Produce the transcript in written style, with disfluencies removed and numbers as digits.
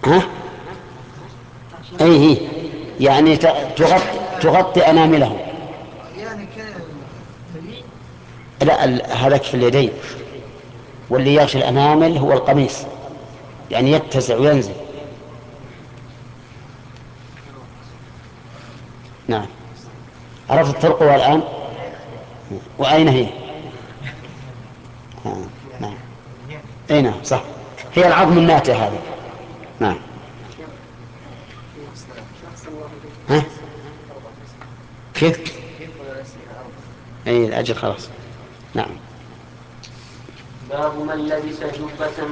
ها؟ أي يعني تغطي أناملهم. يعني كمليء. لا، هذاك في اليدين، واللي يغشي الأنامل هو القميص، يعني يتسع وينزل. نعم. عرفت طرقها الآن؟ وأين هي؟ نعم. أي نعم صح، هي العظم الناتئ هذه. نعم. ها؟ كيف؟ أي الأجل خلاص. نعم. باب من لبس جبة